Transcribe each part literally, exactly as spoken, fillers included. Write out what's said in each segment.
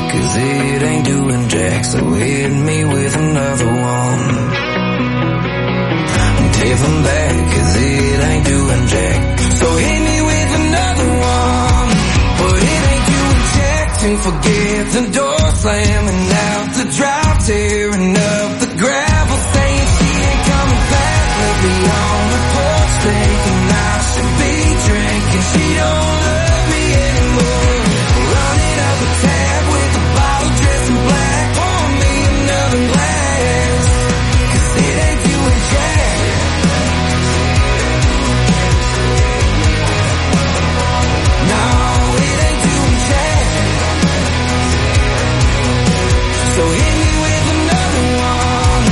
cause it ain't doing jack. So hit me with another one. Tip them back, cause it ain't doing jack. So hit me with another one. But it ain't doing jack. Don't forget the door slamming out the drive, tearing up the gravel, saying she ain't coming back. Let me on the porch, thinking I should be drinking. She don't love me anymore. Running up a tab with a bottle dressed in black. Pour me another glass, cause it ain't doing jack. No, it ain't doing jack. So hit me with another one.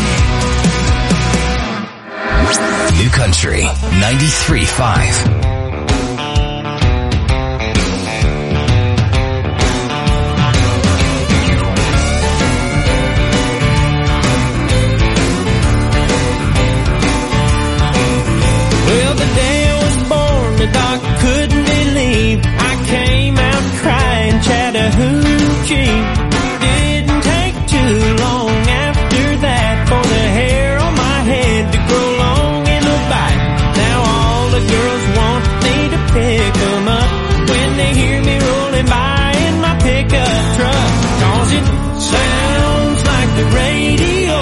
New Country ninety-three point five. Well, the day I was born, the doc couldn't believe I came out crying Chattahoochee. Didn't take too long after that for the hair on my head to grow long in a bite. Now all the girls want me to pick them up when they hear me rolling by in my pickup truck. Cause it sounds like the radio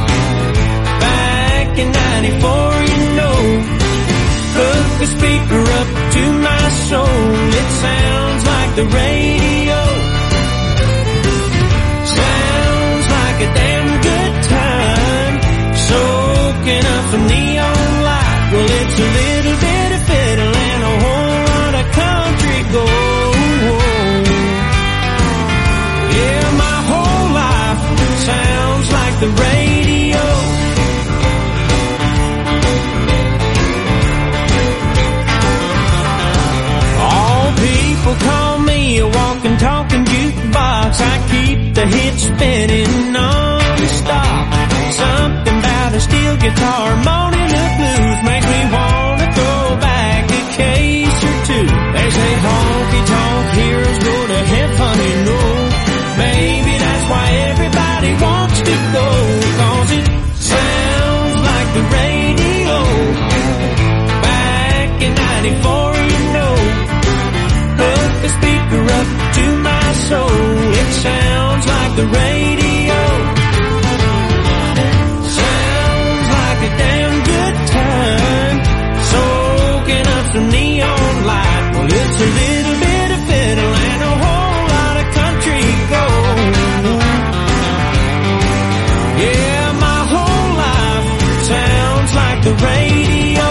back in ninety-four, you know. Hook a speaker up to my soul. It sounds like the radio. Sounds like a damn good time. Soaking up some neon light. Well, it's a little bit of fiddle and a whole lot of country gold. Yeah, my whole life sounds like the radio. People call me a walking, talking jukebox. I keep the hits spinning non-stop. Something about a steel guitar, moaning the blues, make me wanna throw back a case or two. They say honky-tonk heroes go to heaven, you know. Maybe that's why everybody wants to go, cause it sounds like the radio back in ninety-four, you know. Hook the speaker up to my soul. It sounds like the radio. Sounds like a damn good time. Soaking up some neon light. Well, it's a little bit of fiddle and a whole lot of country gold. Yeah, my whole life sounds like the radio.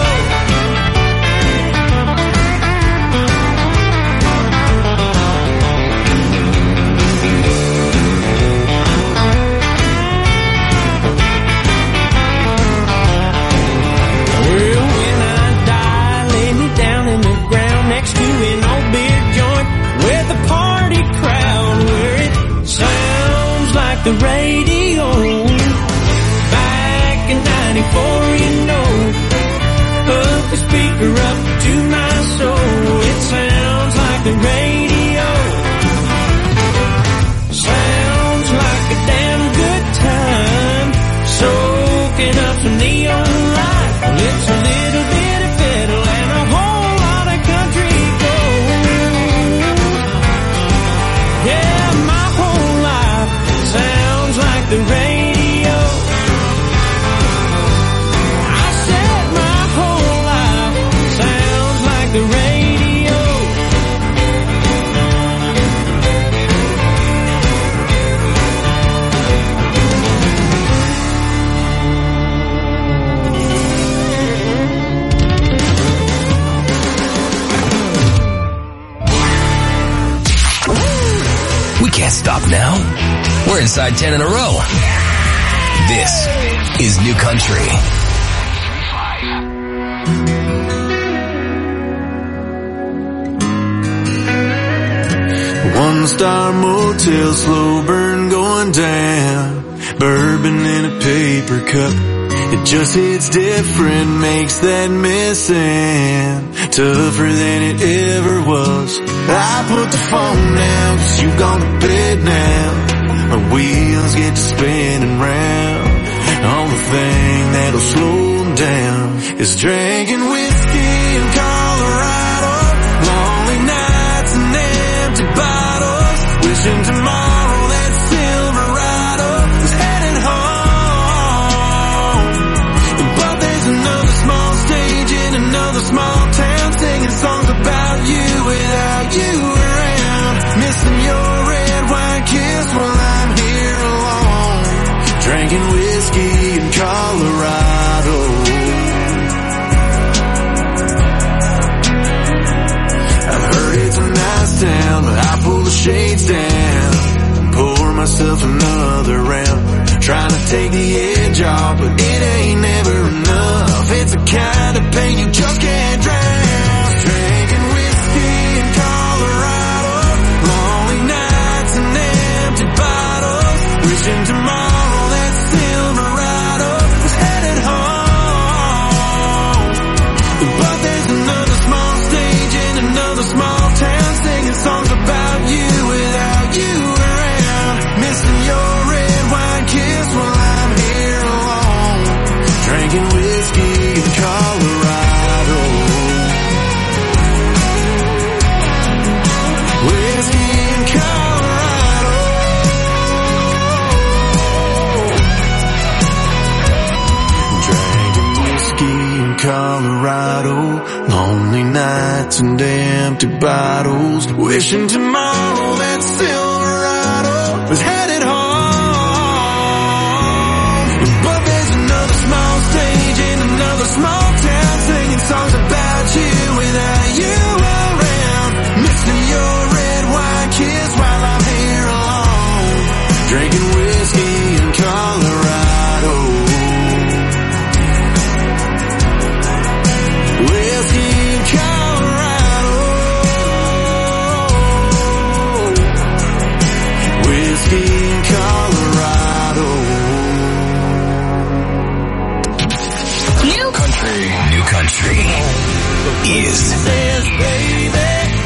The radio back in ninety-four, you know. Hook the speaker up to my soul. It sounds like the radio. Sounds like a damn good time. Soaking up some neon light. It's a little bit of fiddle and a whole lot of country gold. Yeah, my whole life sounds like the radio. I said my whole life sounds like the radio. We can't stop now. We're inside ten in a row. This is New Country. One star motel, slow burn going down. Bourbon in a paper cup. It just hits different, makes that missing tougher than it ever was. I put the phone down down, 'cause you gone to bed now. Our wheels get to spinning round. Only thing that'll slow them down is drinking whiskey in Colorado. Lonely nights and empty bottles. Wishing tomorrow that Silverado was headed home. But there's another small stage in another small town, singing songs about you without you around. Missing your red wine kiss while I'm here alone. Drinking whiskey in Colorado. I've heard it's a nice town, but I pull the shades down and pour myself another round. Trying to take the edge off, but it ain't never enough. It's the kind of pain you just can't drown. Drinking whiskey in Colorado. Lonely nights and empty bottles. Wishing tomorrow that Silverado was headed home. But there's another small stage in another small town, singing songs about you without you around. Missing your red wine kiss while I'm here alone. Drinking whiskey in Colorado. Whiskey in Colorado. Drinking whiskey in Colorado. Lonely nights and empty bottles. Wishing tomorrow that Silverado was headed home. But there's another small stage in another small town, singing songs about you without you around. Missing your red wine kiss while I'm here alone. Drinking whiskey in Colorado. Whiskey in Colorado. Whiskey in Colorado. New country. New country is Says, baby,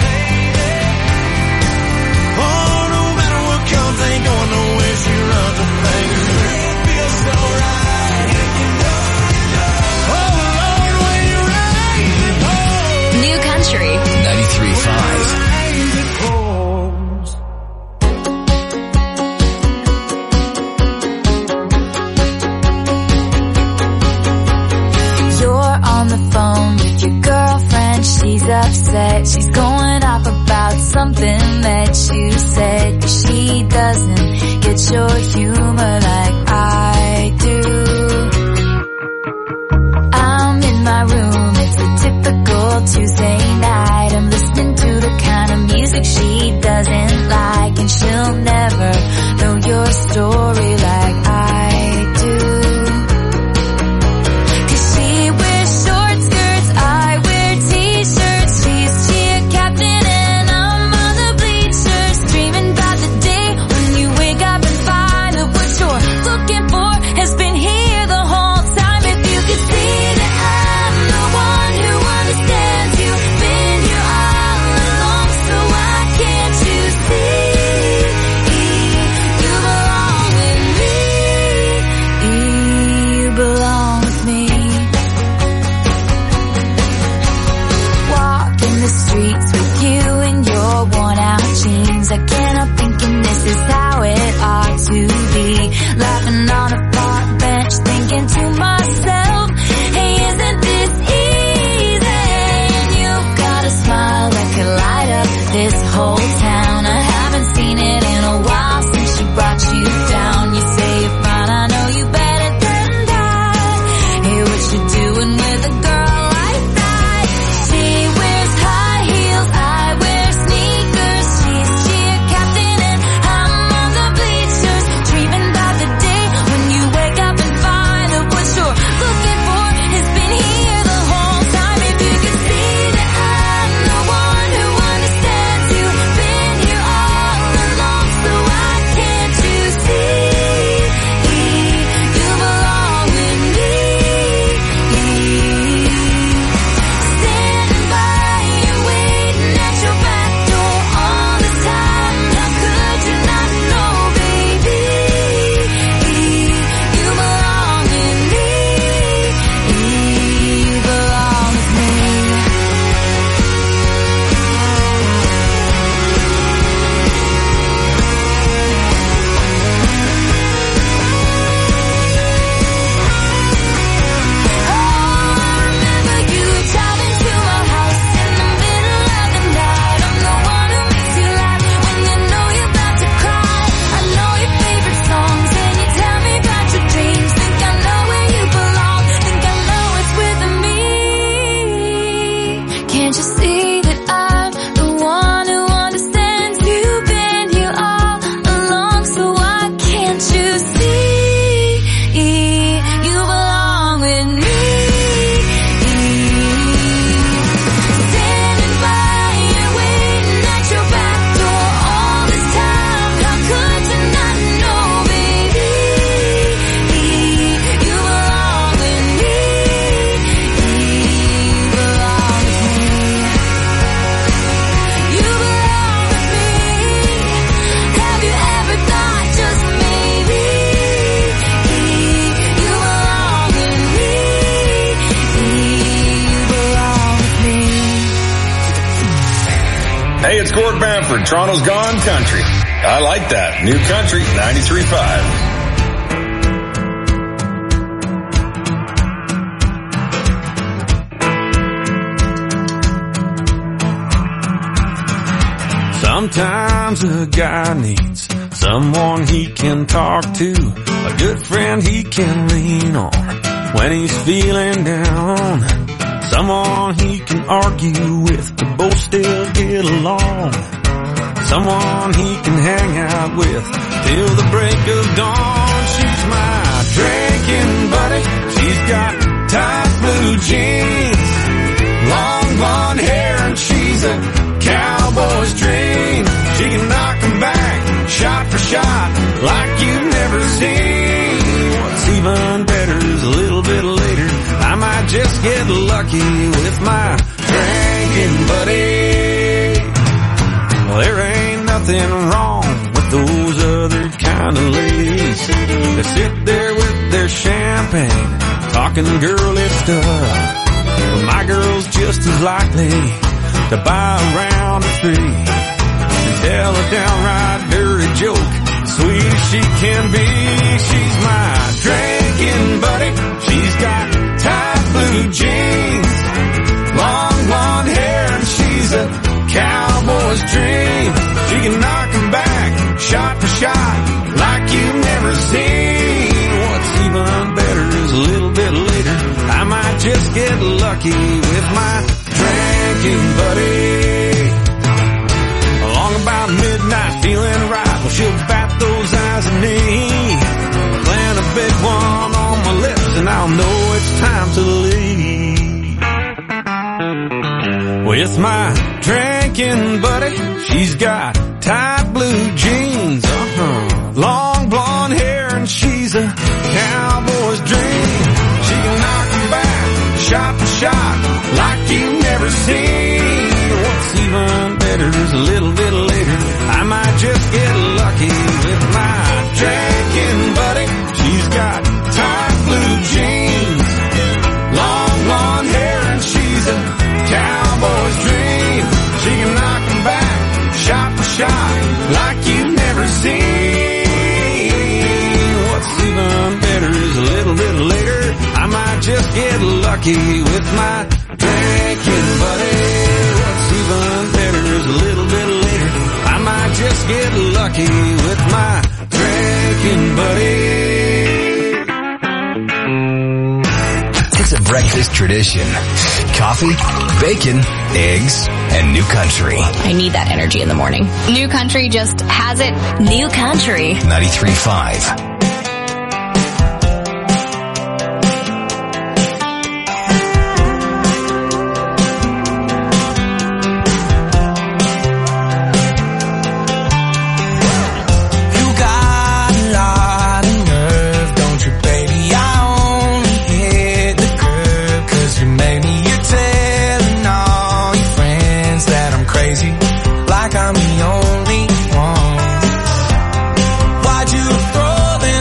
oh, no matter what comes, ain't going nowhere. She runs the things. It feels so right. Oh, Lord, when you raise it home. New country. ninety-three point five. Raise it homes. You're on the phone with your girlfriend. She's upset. She's going off about something that you said. She doesn't get your humor like I do. I'm in my room. It's a typical Tuesday night. I'm listening to the kind of music she doesn't like, and she'll never know your story like I do. 'Cause she wears short skirts, I wear t-shirts. She's cheer captain and I'm on the bleachers, dreaming about the day when you wake up and find that what you're Discord Bamford, Toronto's Gone Country. I like that. New Country, ninety-three point five. Sometimes a guy needs someone he can talk to, a good friend he can lean on when he's feeling down, someone he can argue with but both still get along, someone he can hang out with till the break of dawn. She's my drinking buddy. She's got tight blue jeans, long blonde hair, and she's a cowboy's dream. She can knock 'em back, shot for shot, like you've never seen. What's even better is a little bit later, I might just get lucky with my drinking buddy. Well, there ain't nothing wrong with those other kind of ladies that sit there with their champagne, talking girly stuff. But my girl's just as likely to buy a round of three and tell a downright dirty joke, sweet as she can be. She's my drinking buddy. She's got tight blue jeans, long blonde hair, and she's a cowboy's dream. She can knock 'em back, shot for shot, like you've never seen. What's even better is a little bit later, I might just get lucky with my drinking buddy. Along about midnight, feeling right, well, she'll bat those eyes at me, plant a big one on my lips, and I'll know it's time to leave. With my drinking buddy, she's got tight blue jeans, uh-huh, long blonde hair, and she's a cowboy's dream. She can knock 'em back, shot for shot, like you've never seen. What's even better is a little bit later, I might just get lucky with my drinking buddy. She's got tight blue jeans, long blonde hair, and she's a cowboy's dream. She can knock 'em back, shot for shot, like you've never seen. What's even better is a little bit later, I might just get lucky with my drinking buddy. What's even better is a little bit later, I might just get lucky with my drinking buddy. It's a breakfast tradition. Coffee, bacon, eggs, and New Country. I need that energy in the morning. New Country just has it. New Country. ninety-three point five. Like I'm the only one. Why'd you throw them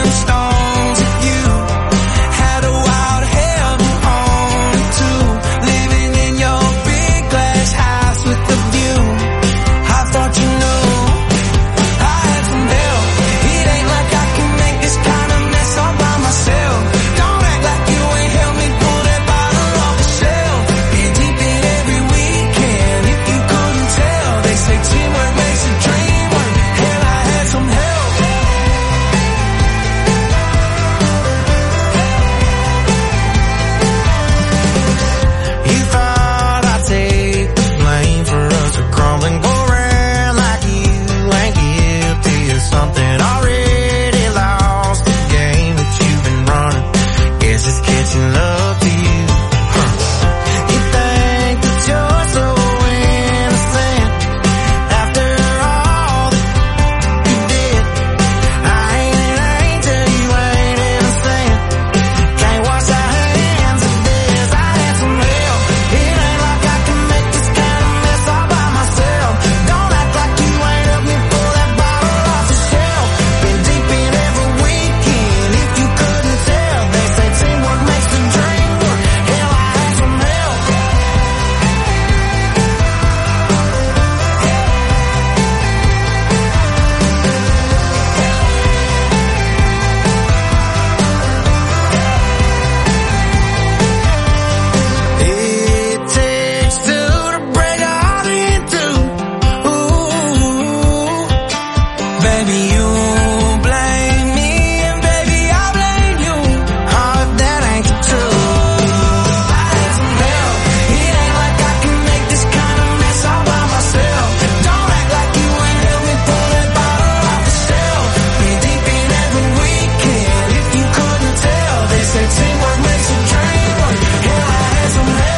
maybe you blame me, and baby I'll blame you. Oh, if that ain't the truth, I need some help. It ain't like I can make this kind of mess all by myself. Don't act like you ain't help me pull that bottle off the shelf. Be deep in every weekend, if you couldn't tell. They say teamwork makes a dream work. Hell, I had some help.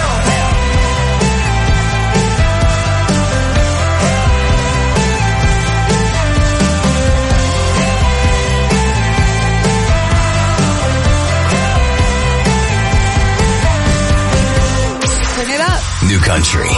New Country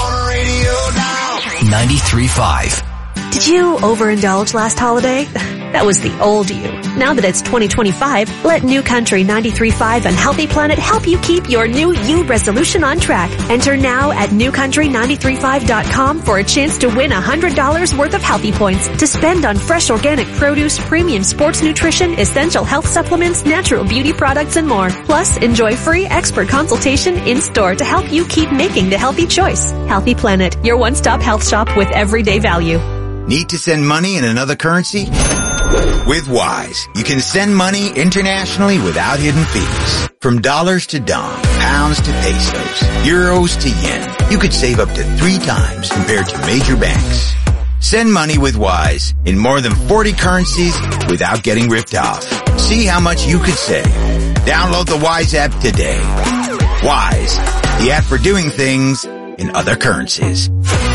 ninety-three point five. Did you overindulge last holiday? That was the old you. Now that it's twenty twenty-five, let New Country ninety-three point five and Healthy Planet help you keep your new you resolution on track. Enter now at new country nine three five dot com for a chance to win one hundred dollars worth of Healthy Points to spend on fresh organic produce, premium sports nutrition, essential health supplements, natural beauty products, and more. Plus, enjoy free expert consultation in-store to help you keep making the healthy choice. Healthy Planet, your one-stop health shop with everyday value. Need to send money in another currency? With Wise, you can send money internationally without hidden fees. From dollars to dong, pounds to pesos, euros to yen, you could save up to three times compared to major banks. Send money with Wise in more than forty currencies without getting ripped off. See how much you could save. Download the Wise app today. Wise, the app for doing things in other currencies.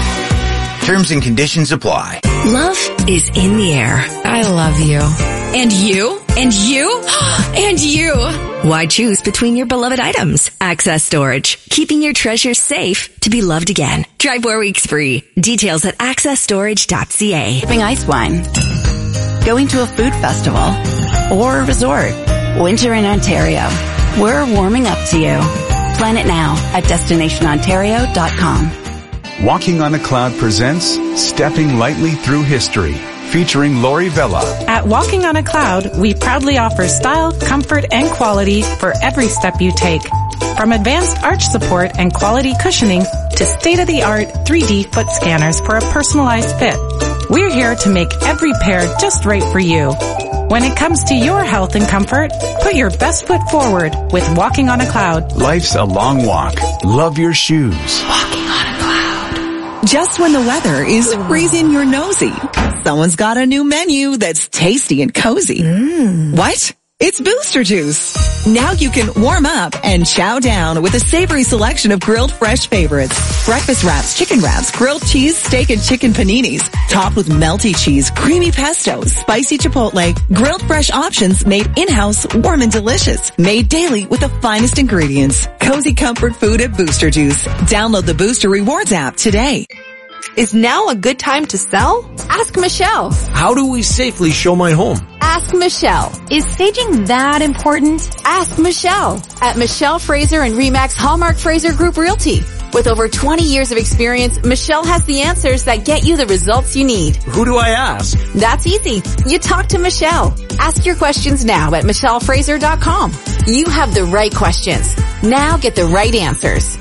Terms and conditions apply. Love is in the air. I love you. And you? And you? And you! Why choose between your beloved items? Access Storage. Keeping your treasures safe to be loved again. Try four weeks free. Details at access storage dot c a. Sipping ice wine. Going to a food festival. Or a resort. Winter in Ontario. We're warming up to you. Plan it now at destination ontario dot com. Walking on a Cloud presents Stepping Lightly Through History, featuring Lori Vella. At Walking on a Cloud, we proudly offer style, comfort, and quality for every step you take. From advanced arch support and quality cushioning to state-of-the-art three D foot scanners for a personalized fit. We're here to make every pair just right for you. When it comes to your health and comfort, put your best foot forward with Walking on a Cloud. Life's a long walk. Love your shoes. Walking on a Cloud. Just when the weather is freezing your nosy, someone's got a new menu that's tasty and cozy. Mm. What? It's Booster Juice. Now you can warm up and chow down with a savory selection of grilled fresh favorites. Breakfast wraps, chicken wraps, grilled cheese, steak and chicken paninis, topped with melty cheese, creamy pesto, spicy chipotle, grilled fresh options made in-house, warm and delicious. Made daily with the finest ingredients. Cozy comfort food at Booster Juice. Download the Booster Rewards app today. Is now a good time to sell? Ask Michelle. How do we safely show my home? Ask Michelle. Is staging that important? Ask Michelle at Michelle Fraser and Remax Hallmark Fraser Group Realty. With over twenty years of experience, Michelle has the answers that get you the results you need. Who do I ask? That's easy. You talk to Michelle. Ask your questions now at michelle fraser dot com. You have the right questions. Now get the right answers.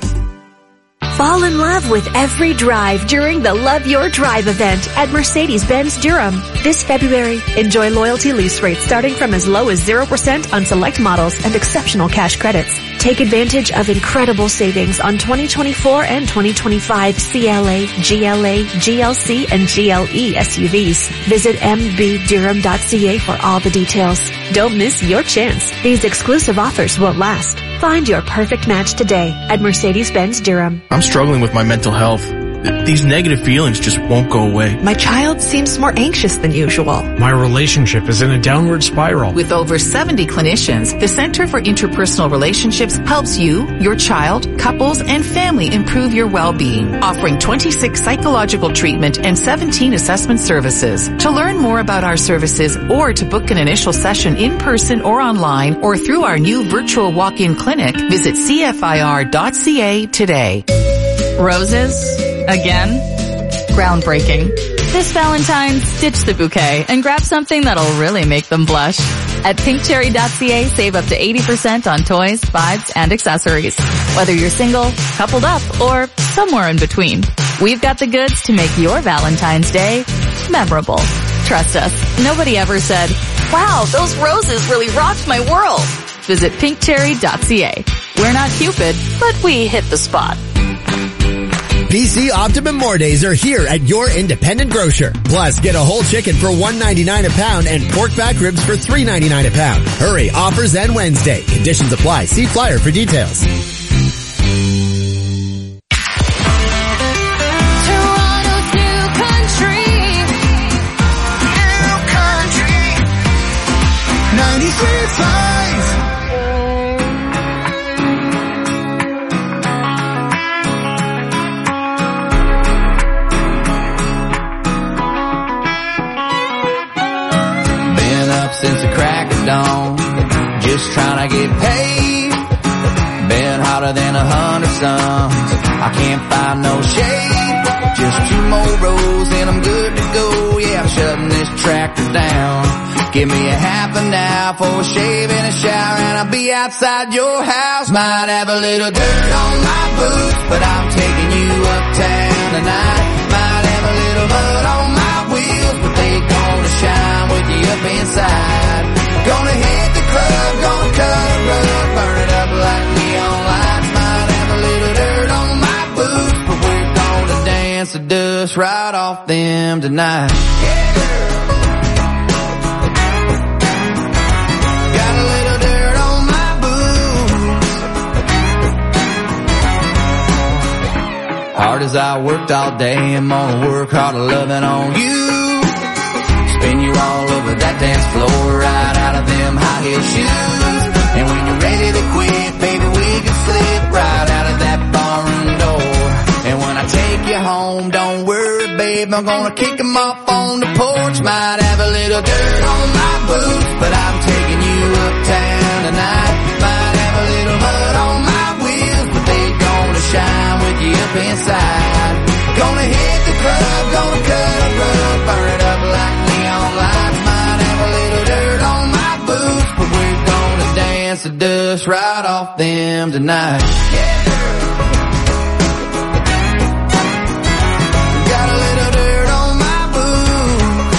Fall in love with every drive during the Love Your Drive event at Mercedes-Benz Durham. This February, enjoy loyalty lease rates starting from as low as zero percent on select models and exceptional cash credits. Take advantage of incredible savings on twenty twenty-four and twenty twenty-five C L A, G L A, G L C, and G L E S U Vs. Visit m b durham dot c a for all the details. Don't miss your chance. These exclusive offers won't last. Find your perfect match today at Mercedes-Benz Durham. I'm struggling with my mental health. These negative feelings just won't go away. My child seems more anxious than usual. My relationship is in a downward spiral. With over seventy clinicians, the Center for Interpersonal Relationships helps you, your child, couples, and family improve your well-being, offering twenty-six psychological treatment and seventeen assessment services. To learn more about our services or to book an initial session in person or online or through our new virtual walk-in clinic, visit c f i r dot c a today. Roses? Again? Groundbreaking. This Valentine's, ditch the bouquet and grab something that'll really make them blush. At pink cherry dot c a, save up to eighty percent on toys, vibes, and accessories. Whether you're single, coupled up, or somewhere in between, we've got the goods to make your Valentine's Day memorable. Trust us, nobody ever said, wow, those roses really rocked my world. Visit pink cherry dot c a. We're not Cupid, but we hit the spot. P C Optimum More Days are here at your independent grocer. Plus, get a whole chicken for one ninety-nine a pound and pork back ribs for three ninety-nine a pound. Hurry, offers end Wednesday. Conditions apply. See flyer for details. Toronto's new country. New country. ninety-three point five. Since the crack of dawn, just trying to get paid. Been hotter than a hundred suns. I can't find no shade. Just two more rows and I'm good to go. Yeah, I'm shutting this tractor down. Give me a half an hour for a shave and a shower, and I'll be outside your house. Might have a little dirt on my boots, but I'm taking you uptown tonight. Might have a little mud on my wheels, but they gonna shine with you up inside. Gonna hit the club, gonna cut a rug, burn it up like neon lights. Might have a little dirt on my boots, but we're gonna dance the dust right off them tonight. Yeah, girl. Got a little dirt on my boots. Hard as I worked all day, I'm gonna work harder loving on you. Spin you all over that dance floor, right out of them high heel shoes. And when you're ready to quit, baby, we can slip right out of that barroom door. And when I take you home, don't worry, babe, I'm gonna kick them off on the porch. Might have a little dirt on my boots, but I'm taking you uptown tonight. Might have a little mud on my wheels, but they gonna shine with you up inside. Gonna hit the club, gonna cut a rug, burn it up like neon lights. Might have a little dirt on my boots, but we're gonna dance the dust right off them tonight. Yeah, girl. Got a little dirt on my boots.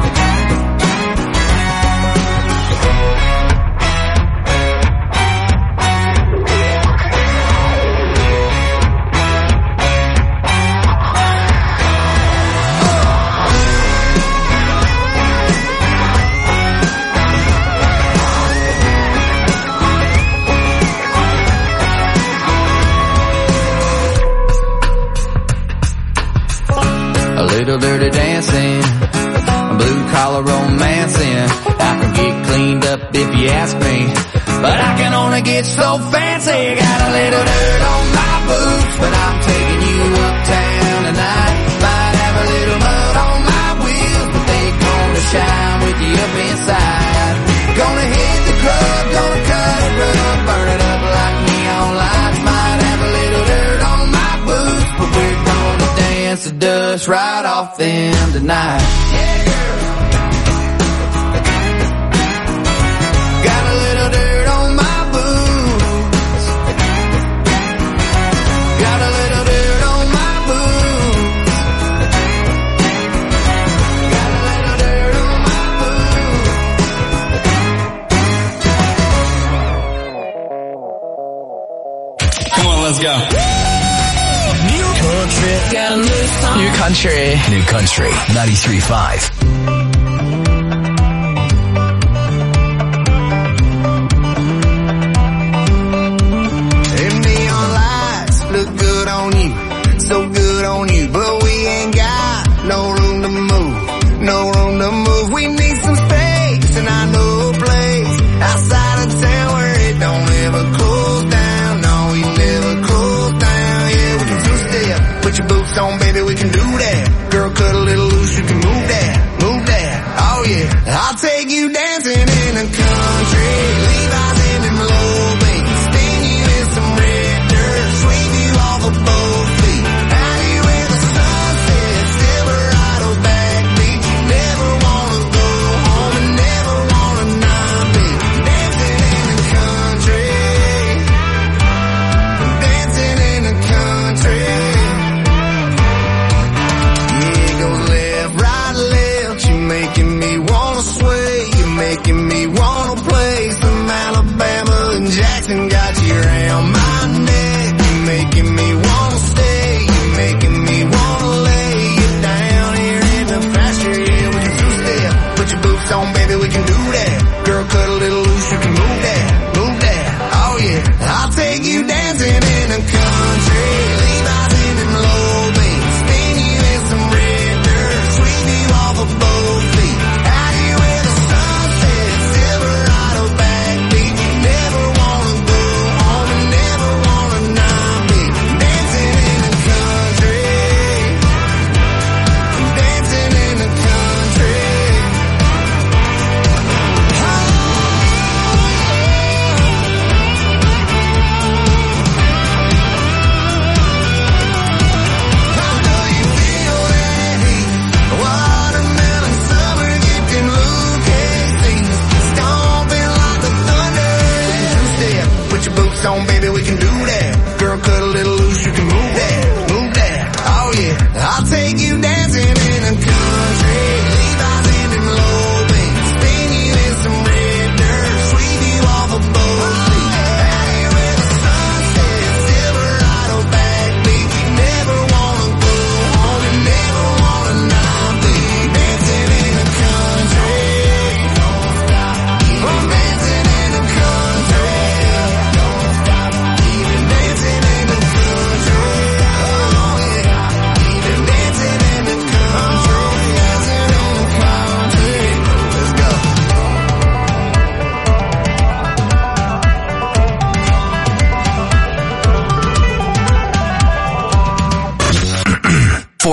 Little dirty dancing, blue collar romancing. I can get cleaned up if you ask me, but I can only get so fancy. Got a little dirt on my boots, but I'm taking you uptown tonight. Might have a little mud on my wheels, but they gonna shine with you up inside. Gonna hit the club, gonna cut a rug, burn it up like neon lights. Might have a little dirt on my boots, but we're gonna dance the dust right off them tonight. Yeah, girl. Got a little dirt on my boots. Got a little dirt on my boots. Got a little dirt on my boots. Come on, let's go. Got a new song. New country. New country. ninety-three point five. And neon lights look good on you, so good on you, but we ain't got no room to move, no room to move. We need some space, and I know a place outside of town where it don't ever close down. No, we never close down. Yeah, we can two-step. Put your boots on, baby, we can do that. Girl, cut a little loose, you can move that, move that. Oh yeah, I'll take you dancing in the country. Levi's in them low bass, spin you in some red dirt, sweep you off of both feet. Out here where the sunset, Silverado backbeat. You never wanna go home and never wanna not be dancing in the country, dancing in the country. Yeah, it goes left, right, left. You make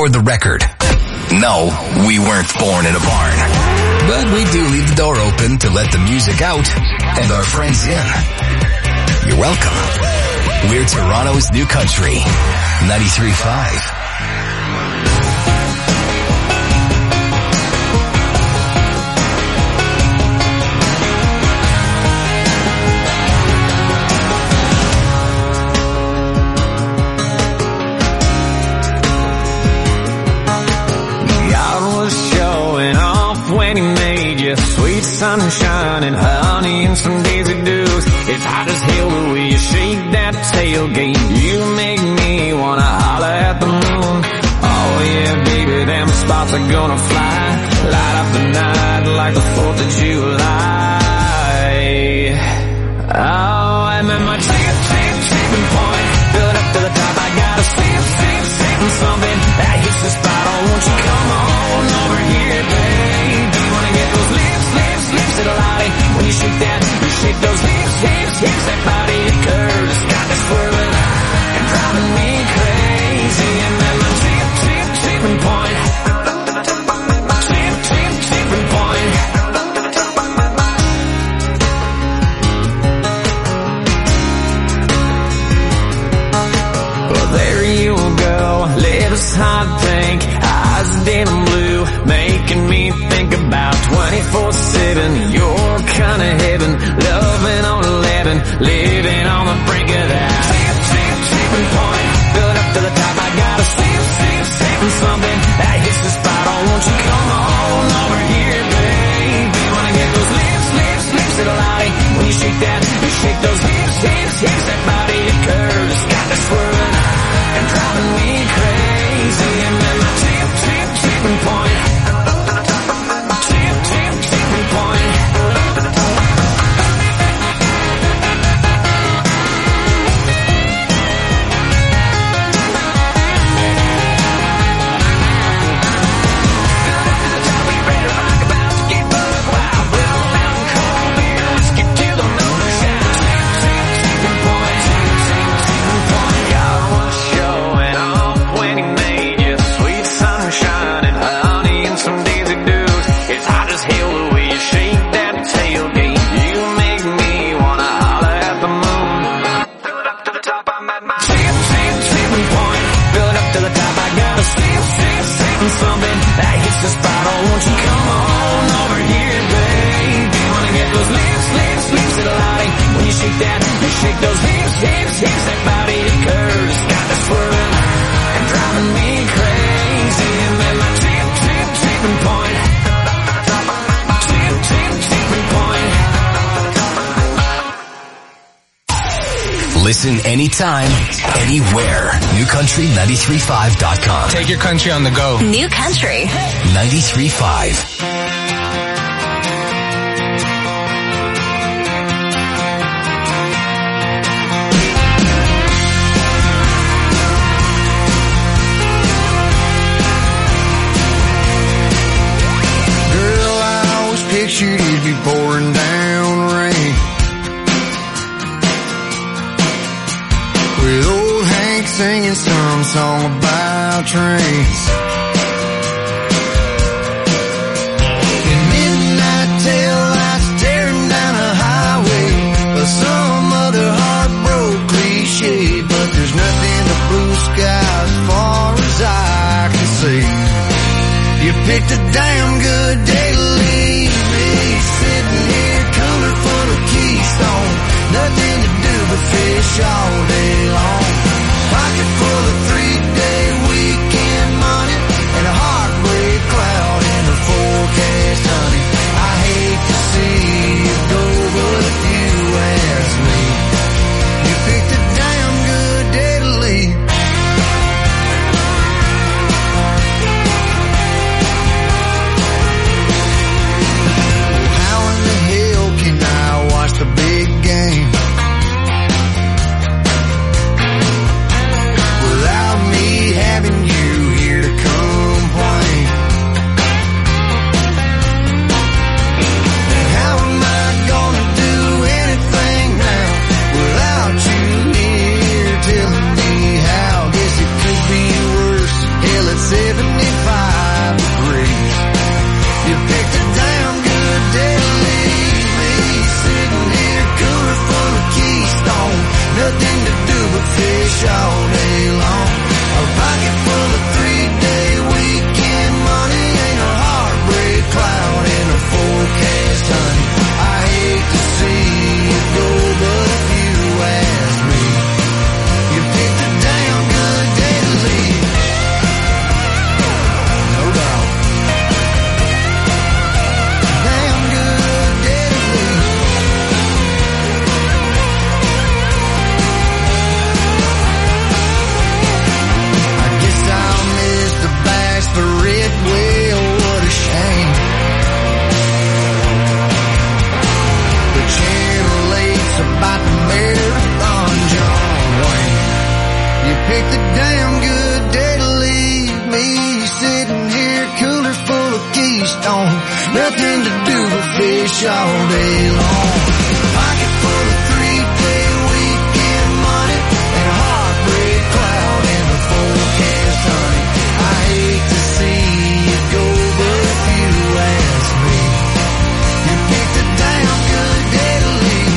For the record, no, we weren't born in a barn. But we do leave the door open to let the music out and our friends in. You're welcome. We're Toronto's New Country, ninety-three point five. Sweet sunshine and honey and some daisy dukes. It's hot as hell the way you shake that tailgate. You make me wanna holler at the moon. Oh yeah, baby, them spots are gonna fly. Light up the night like the fourth of July. Oh, I'm at my tip, tip, tipping point. Build up to the top, I gotta sip, sip, sip something that hits the spot. Oh, won't you come on over here, babe? Do you wanna get those lips, lips, lips to the lottie? When you shake that, you shake those hips, hips, hips, that body, it curves. Got me swirling and driving me crazy. And then my tip, tip, tipping point. Tip, tip, tipping point. Well, there you go, lips hot pink, eyes denim blue, making me think about twenty-four seven. You're kind of heaven, loving on eleven, living on the brink of that tip, tip, tipping point. Build up to the top, I gotta sip, sip, sip something that hits the spot. Oh, won't you come on over here, babe? You wanna get those lips, lips, lips to the lottie? When you shake that, you shake those hips, hips, hips, that body, it curves. Got me swirling and driving me crazy. And then my tip, tip, tipping point. Tip, tip, tipping point. Something that hits the spot. Oh, won't you come on over here, babe? Do you wanna get those lips, lips, lips to the lottie? When you shake that, you shake those hips, hips, hips, that body, it curves. Got me swirling and driving me crazy. And then my tip, tip, tipping point. Tip, tip, tipping point. Listen anytime, anywhere. new country nine three five dot com. Take your country on the go. New Country ninety-three point five. Girl, I always pictured you'd be pouring down rain with old Hank singing some song about trains. And midnight tail lights tearing down a highway, or some other heartbroken cliche. But there's nothing but blue sky as far as I can see. You picked a damn good day to leave me, sitting here cooler full of Keystone. Nothing to do but fish all day long. Pocket full of three-day weekend money, beach all day long. Pocket full of three-day weekend money and a heartbreak cloud in the forecast, honey. I hate to see you go, but if you ask me, you picked a damn good day to leave.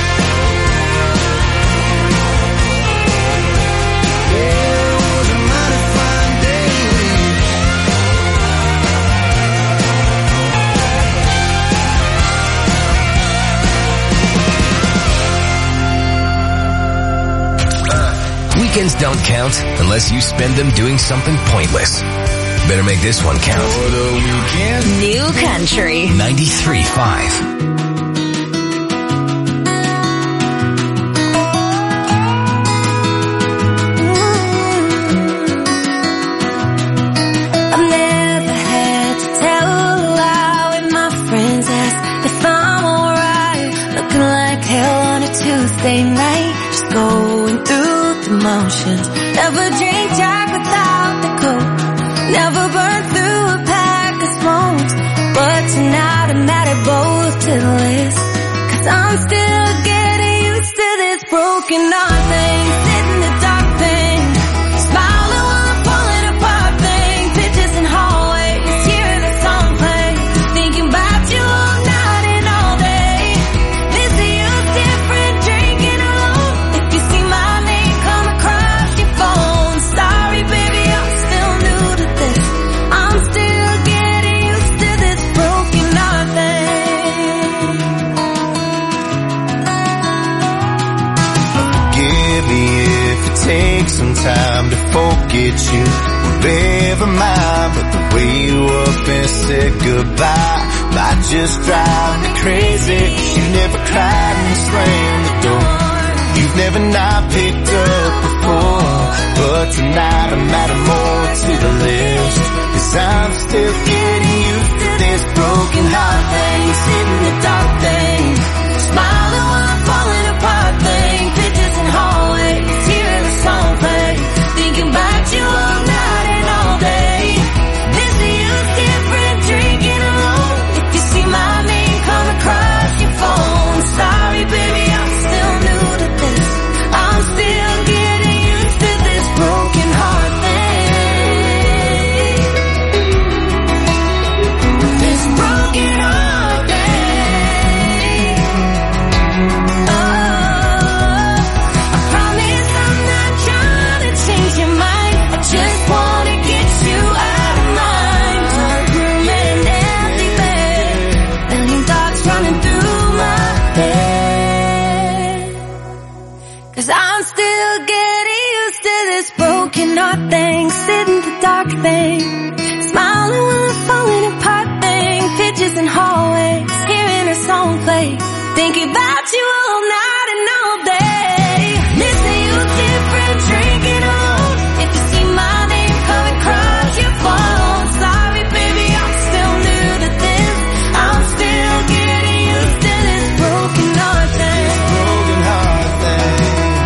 Yeah, it was a mighty fine day to leave. Weekends don't count unless you spend them doing something pointless. Better make this one count. For the weekend. New Country. ninety-three point five. I've never had to tell a lie when my friends ask if I'm alright. Looking like hell on a Tuesday night, just going through the motions. Never drink Jack without the Coke, never burn through a pack of smokes. But tonight I'm added both to the list, 'cause I'm still getting used to this broken heart thing, sitting in the dark thing, smiling while I'm falling apart thing, pictures in hallways, hearing the song play, thinking about you all night and all day. Missing you different, drinking alone. If you see my name come across your phone, sorry baby, I'm still new to this. I'm still getting used to this broken heart thing. Forgive me if it takes some time to forget you. Whatever mine, but the way you up and said goodbye might just drive me crazy. You never cried and slammed the door. You've never not picked up before, but tonight I'm adding more to the list, 'cause I'm still getting used to this broken heart thing, sitting in the dark thing, smiling while I'm falling apart thing, pictures in hallways, hearing the song play, thinking about you all night and all day. Missing you different, drinking alone. If you see my name come across your phone, sorry baby, I'm still new to this. I'm still getting used to this broken heart thing. This broken heart thing. Oh, I promise I'm not trying to change your mind. I just wanna get you out of mind. Dark room and empty bed, million thoughts running through my head. 'Cause I'm still getting used to this broken heart thing, sitting in the dark thing, smiling while I'm falling apart thing, pictures in hallways, hearing her song play, thinking about you all night and all day. Missing you different, drinking alone. If you see my name come across your phone, sorry baby, I'm still new to this. I'm still getting used to this broken heart thing. Broken heart thing.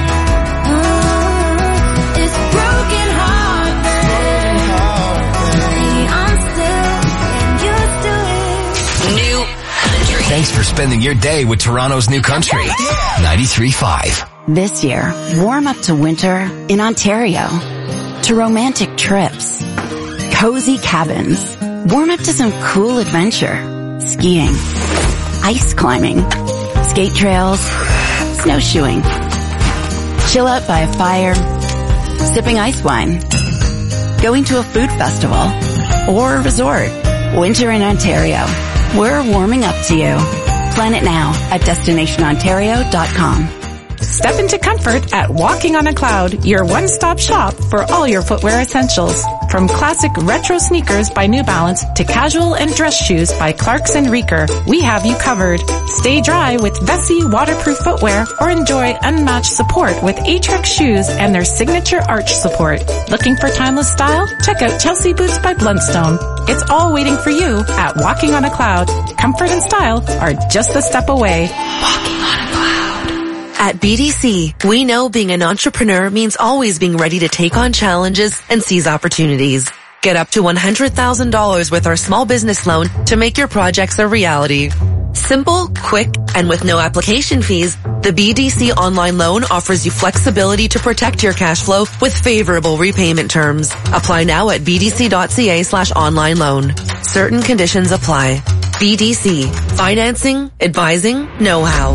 It's broken heart thing. I'm still getting used to it. New Country. Thanks for spending your day with Toronto's New Country. ninety-three point five. This year, warm up to winter in Ontario. To romantic trips. Cozy cabins. Warm up to some cool adventure. Skiing. Ice climbing. Skate trails. Snowshoeing. Chill out by a fire. Sipping ice wine. Going to a food festival. Or a resort. Winter in Ontario. We're warming up to you. Plan it now at destination ontario dot com. Step into comfort at Walking on a Cloud, your one-stop shop for all your footwear essentials. From classic retro sneakers by New Balance to casual and dress shoes by Clarks and Reeker, we have you covered. Stay dry with Vessi waterproof footwear or enjoy unmatched support with Aetrex shoes and their signature arch support. Looking for timeless style? Check out Chelsea Boots by Blundstone. It's all waiting for you at Walking on a Cloud. Comfort and style are just a step away. Walking on a Cloud. At B D C, we know being an entrepreneur means always being ready to take on challenges and seize opportunities. Get up to one hundred thousand dollars with our small business loan to make your projects a reality. Simple, quick, and with no application fees, the B D C online loan offers you flexibility to protect your cash flow with favorable repayment terms. Apply now at bdc.ca slash online loan. Certain conditions apply. B D C. Financing, advising, know-how.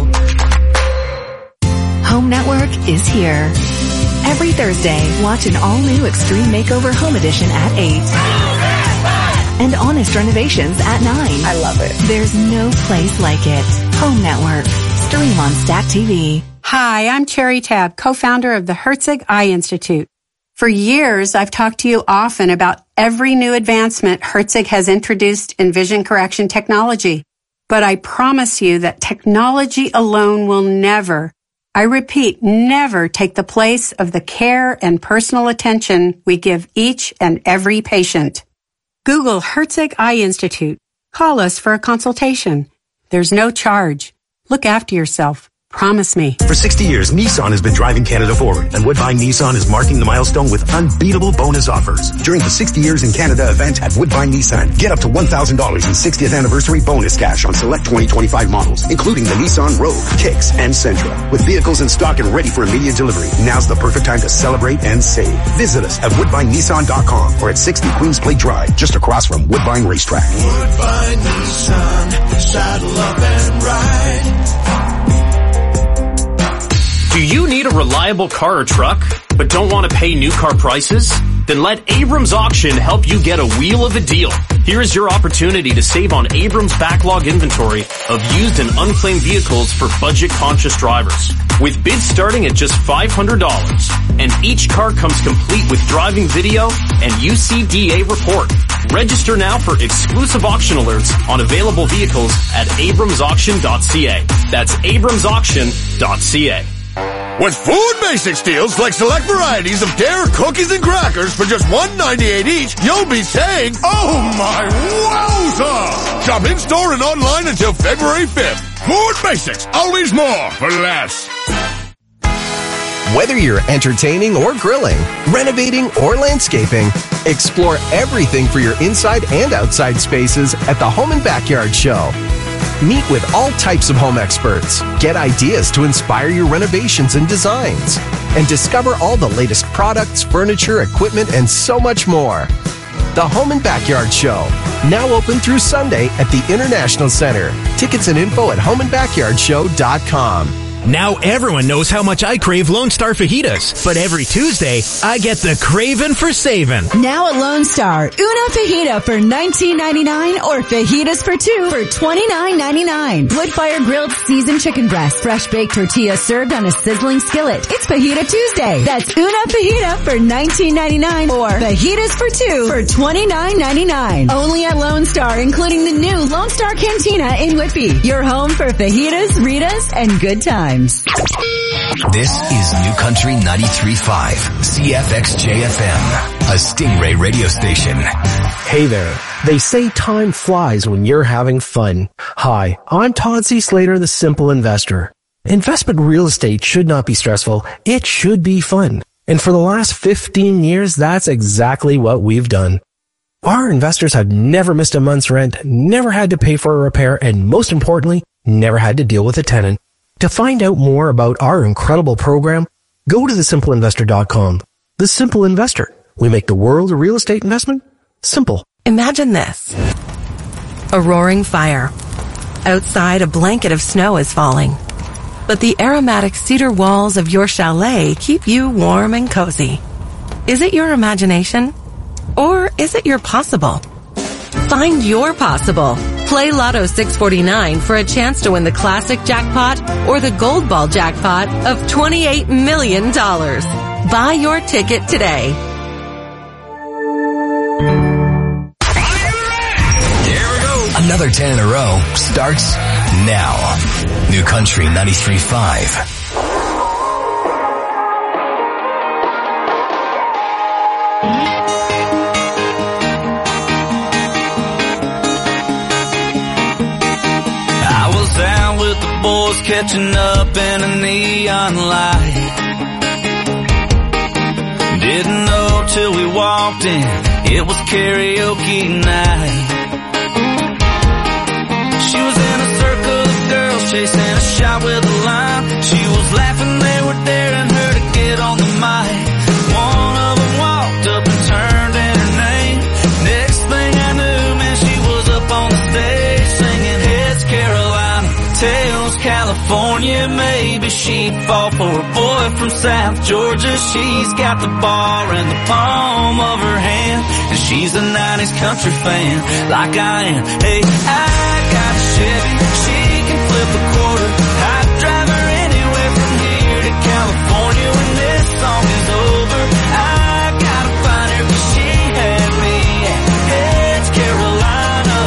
Home Network is here. Every Thursday, watch an all-new Extreme Makeover Home Edition at eight. And Honest Renovations at nine. I love it. There's no place like it. Home Network. Stream on Stack T V. Hi, I'm Cherry Tab, co-founder of the Herzig Eye Institute. For years, I've talked to you often about every new advancement Herzig has introduced in vision correction technology. But I promise you that technology alone will never, I repeat, never take the place of the care and personal attention we give each and every patient. Google Herzig Eye Institute. Call us for a consultation. There's no charge. Look after yourself. Promise me. For sixty years, Nissan has been driving Canada forward, and Woodbine Nissan is marking the milestone with unbeatable bonus offers. During the sixty years in Canada event at Woodbine Nissan, get up to one thousand dollars in sixtieth anniversary bonus cash on select twenty twenty-five models, including the Nissan Rogue, Kicks, and Sentra. With vehicles in stock and ready for immediate delivery, now's the perfect time to celebrate and save. Visit us at woodbine nissan dot com or at sixty Queens Plate Drive, just across from Woodbine Racetrack. Woodbine Nissan, saddle up and ride. Do you need a reliable car or truck, but don't want to pay new car prices? Then let Abrams Auction help you get a wheel of a deal. Here is your opportunity to save on Abrams' backlog inventory of used and unclaimed vehicles for budget-conscious drivers. With bids starting at just five hundred dollars, and each car comes complete with driving video and U C D A report. Register now for exclusive auction alerts on available vehicles at abrams auction dot c a. That's abrams auction dot c a. With Food Basics deals like select varieties of Dare cookies and crackers for just one ninety-eight each, you'll be saying, "Oh my wowza!" Shop in store and online until February fifth. Food Basics, always more for less. Whether you're entertaining or grilling, renovating or landscaping, explore everything for your inside and outside spaces at the Home and Backyard Show. Meet with all types of home experts, get ideas to inspire your renovations and designs, and discover all the latest products, furniture, equipment, and so much more. The Home and Backyard Show, now open through Sunday at the International Center. Tickets and info at home and backyard show dot com. Now everyone knows how much I crave Lone Star fajitas, but every Tuesday, I get the craving for saving. Now at Lone Star, una fajita for nineteen ninety-nine or fajitas for two for twenty-nine ninety-nine. Wood-fire grilled seasoned chicken breast, fresh baked tortilla served on a sizzling skillet. It's Fajita Tuesday. That's una fajita for nineteen ninety-nine or fajitas for two for twenty-nine ninety-nine. Only at Lone Star, including the new Lone Star Cantina in Whitby. Your home for fajitas, Ritas, and good times. This is New Country ninety-three point five, C F X J F M, a Stingray radio station. Hey there. They say time flies when you're having fun. Hi, I'm Todd C. Slater, the Simple Investor. Investment real estate should not be stressful. It should be fun. And for the last fifteen years, that's exactly what we've done. Our investors have never missed a month's rent, never had to pay for a repair, and most importantly, never had to deal with a tenant. To find out more about our incredible program, go to the simple investor dot com. The Simple Investor. We make the world of real estate investment simple. Imagine this. A roaring fire. Outside, a blanket of snow is falling. But the aromatic cedar walls of your chalet keep you warm and cozy. Is it your imagination? Or is it your possible? Find your possible. Play Lotto six forty-nine for a chance to win the classic jackpot or the gold ball jackpot of twenty-eight million dollars. Buy your ticket today. Here we go. Another ten in a row starts now. New Country ninety-three point five. Boys catching up in a neon light. Didn't know till we walked in, it was karaoke night. She was in a circle California, maybe she'd fall for a boy from South Georgia. She's got the bar in the palm of her hand, and she's a nineties country fan like I am. Hey, I got a Chevy, she can flip a quarter. I'd drive her anywhere from here to California when this song is over. I gotta find her 'cause she had me at Edge, Carolina.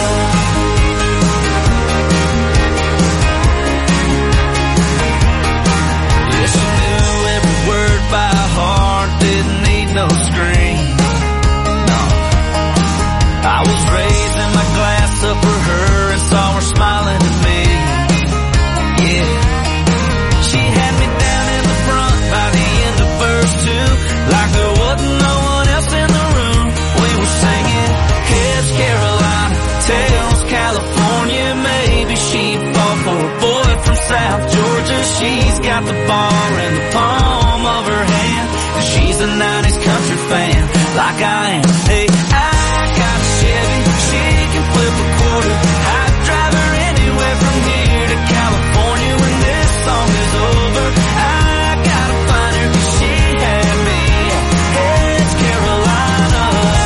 Yeah, she knew every word by heart, didn't need no screen. No, I was raising my glass up for her and saw her smiling at me. Yeah, she had me down in the front by the end of verse two, like there wasn't no one else in the room. We were singing Heads Carolina, Tails California, maybe she'd fall for a boy from South Georgia. She's got the bar in the palm of her hand, and she's a nineties country fan like I am. Hey, I got a Chevy, she can flip a quarter. I'd drive her anywhere from here to California when this song is over. I gotta find her 'cause she had me at Edge, Carolina.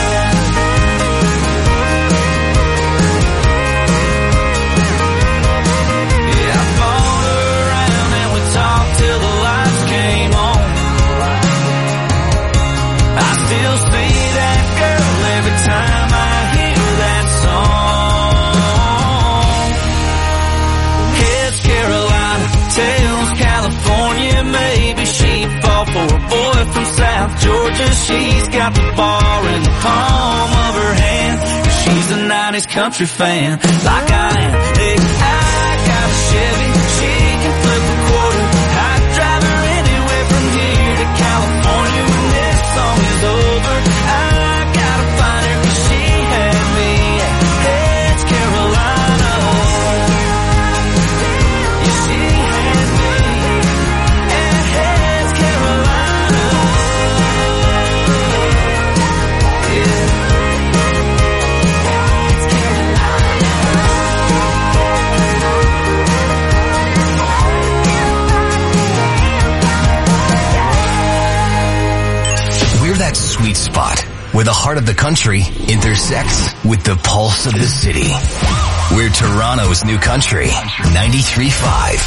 Yeah, I followed her around and we talked till the lights came on. I still see that girl every time I hear that song. Heads Carolina, Tails California, maybe she'd fall for a boy from South Georgia. She's got the bar in the palm of her hand, and she's a nineties country fan like I am. Hey, I got a Chevy, she can flip a quarter. I'd drive her anywhere from here to California when this song is over. I gotta find her 'cause she had me at Edge, Carolina. Yeah, she had me at Edge, Carolina. Yeah. We're that sweet spot where the heart of the country intersects with the pulse of the city. We're Toronto's new country, ninety-three point five.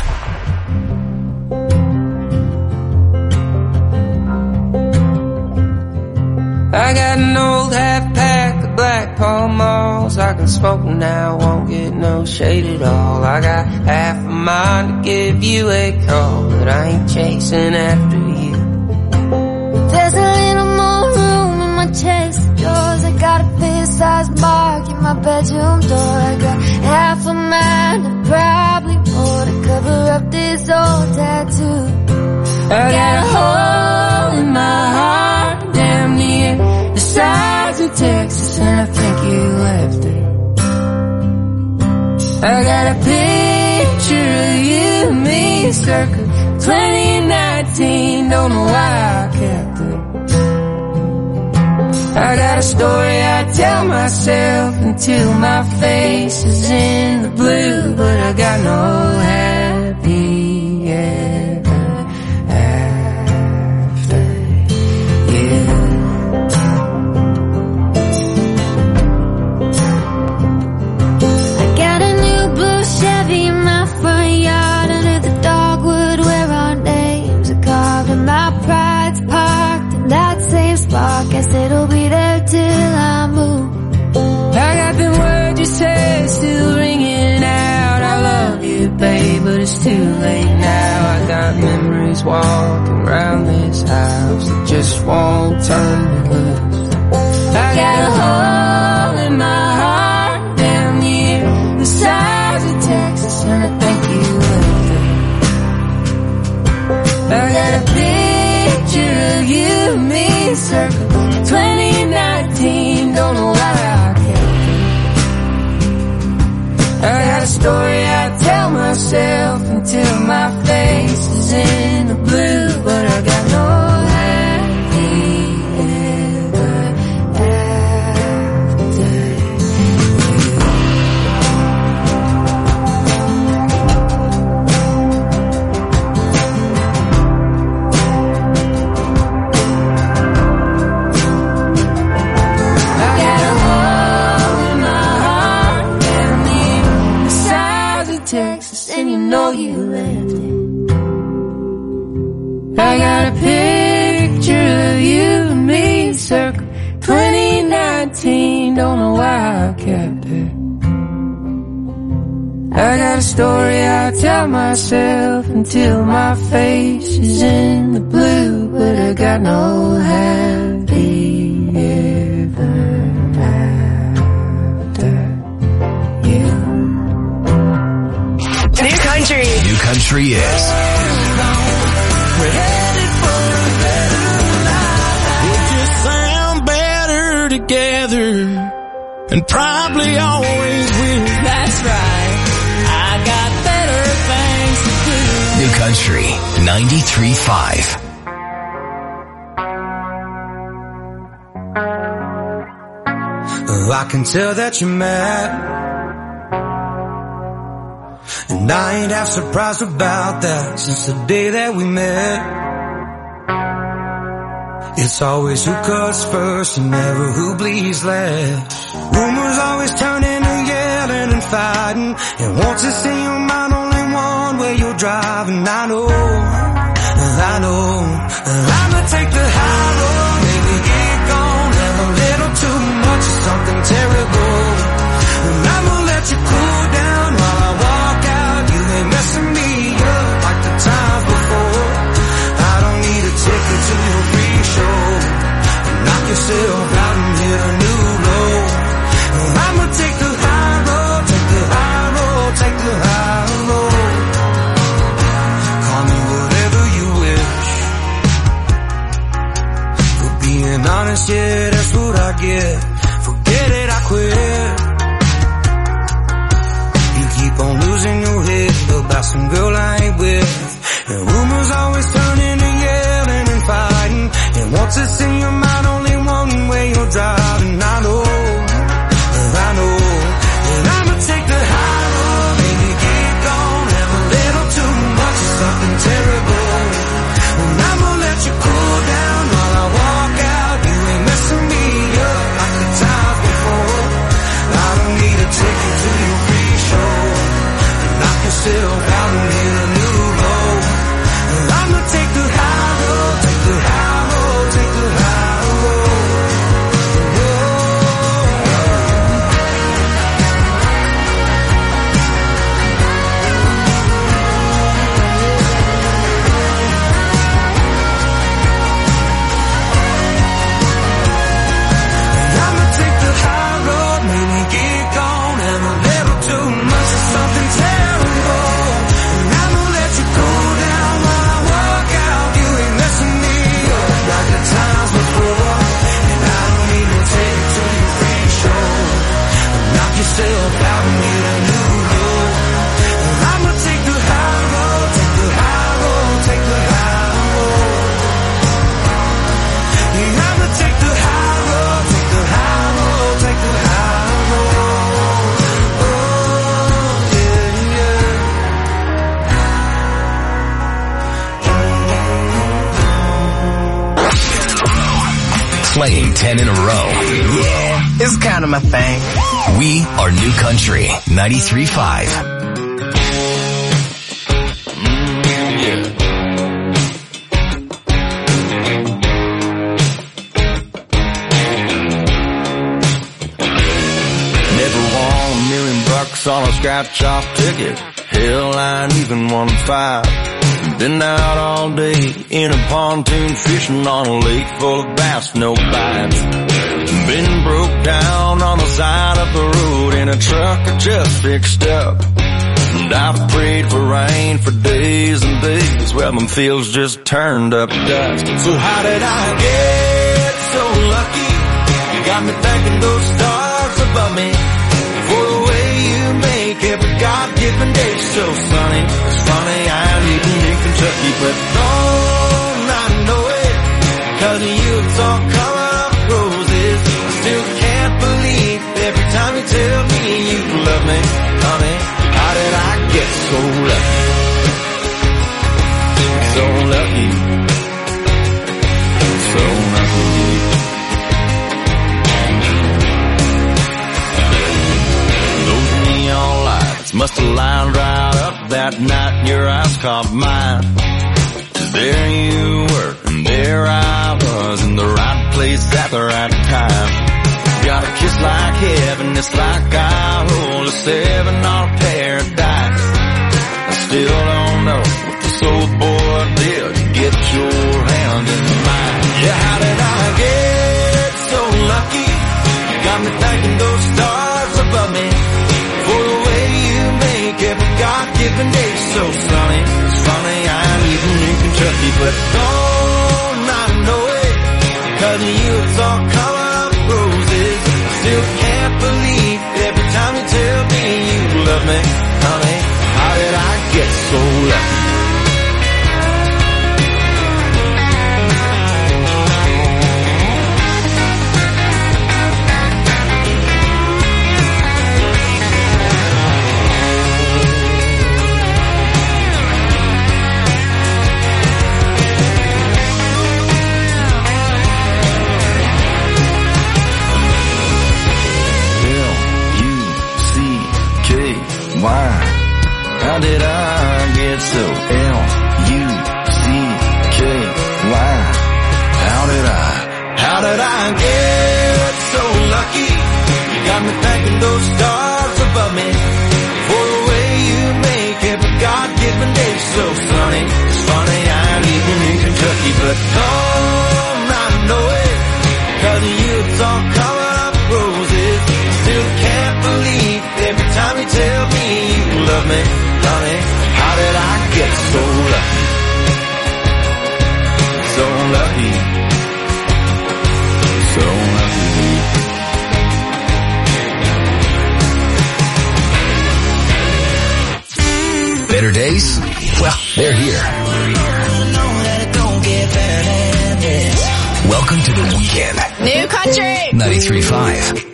I got an old half pack of Black Pall Malls. I can smoke now, won't get no shade at all. I got half a mind to give you a call, but I ain't chasing after you. There's a little more room in my chest of drawers. I got a fist-sized mark in my bedroom door. I got half a mind and probably more to cover up this old tattoo. I got a hole in my heart, damn near the size of Texas, and I think you left it. I got a picture of you and me circa twenty nineteen, don't know why I kept it. I got a story I tell myself until my face is in the blue, but I got no happy ever after you. I got a new blue Chevy in my front yard under the dogwood where our names are carved, and my pride's parked in that same spot. Guess it'll be there till I move. I got the words you said still ringing out. I love you, babe, but it's too late now. I got memories walking around this house that just won't turn me loose. I got a hole in my heart, damn near the size of Texas, and I think you left it. I got a picture of you and me circa twenty nineteen, don't know why I kept it. I got a story I tell myself until my face is in the blue, but I got no happy ever after you. Texas and you know you left it. I got a picture of you and me, circa twenty nineteen, don't know why I kept it. I got a story I tell myself until my face is in the blue, but I got no happy ever after you. New country. New country is. We're headed for a better life. We'll just sound better together, and probably always will. That's right. I got better things to do. New country ninety-three point five. Oh, I can tell that you're mad, and I ain't half surprised about that since the day that we met. It's always who cuts first and never who bleeds last. Rumors always turning to yelling and fighting, and once it's in your mind only one way you're driving. I know, I know, I'ma take the high road, maybe get gone, have a little too much of something terrible, and I'ma let you cool down while I walk out. You ain't messing me up like the times before. I don't need a ticket to your free show. Knock yourself out and hit a new low. I'ma take the high road, take the high road, take the high road. Call me whatever you wish. For being honest, yeah, that's what I get. Forget it, I quit. You keep on losing your head about some girl I ain't with, and rumors always turning and yelling and fighting, and once it's in your mind only one way you're driving. I know, I know, and I'ma take the high road, maybe get gone, have a little too much of something terrible, and I'ma let you cool down while I walk out. You ain't messing me up like the times before. I don't need a ticket to your free show. Knock yourself out and hit a new low. I'ma take the high road, take the high road, take the high road. I'ma take the high road, maybe get gone, have a little too much of something terrible, and I'ma let you cool down while I walk out. You ain't messing me up like the times before, and I don't need no ticket to your free show. Knock yourself out and hit a new low. I'ma take the high road, take the high road, take the high road. Yeah, I'ma take the high road, take the high road, take the high road. Oh, yeah, yeah. Playing ten in a row. Yeah, it's kind of my thing. We are New Country ninety-three point five. Never won a million bucks on a scratch-off ticket. Hell, I ain't even won five. Been out all day in a pontoon fishing on a lake full of bass, no bites. Been broke down on the side of the road in a truck I just fixed up. And I've prayed for rain for days and days. Well, them fields just turned up dust. So how did I get so lucky? You got me thanking those stars above me for the way you make every God-given day so sunny. It's funny, I'm eating in Kentucky, but don't I know it? Cause of you it's all covered up roses. Still can't believe every time you tell me you love me, honey. How did I get so lucky? So lucky. So lucky. Those neon lights must have lined right up that night and your eyes caught mine. There you were, and there I was, in the right place at the right time. Got a kiss like heaven, it's like I hold a seven on paradise. I still don't know what this old boy did to get your hand in mine. Yeah, how did I get so lucky? You got me thanking those stars above me for the way you make every God-given day so sunny. It's funny, I'm even in Kentucky, but don't I know it? Cause of you it's all color of roses. Still can't believe every time you tell me you love me, honey. How did I get so lucky? Why? How did I get so L U C K Y? How did I, how did I get so lucky? You got me thanking those stars above me for the way you make every God-given day so sunny. It's funny, I'm even in Kentucky, but don't I know it? Cause of you it's all color of roses. Still can't believe every time you tell me you love me, honey. How did I get so lucky? So lucky. So lucky. Better days? Well, they're here. Welcome to the weekend. New Country ninety-three point five.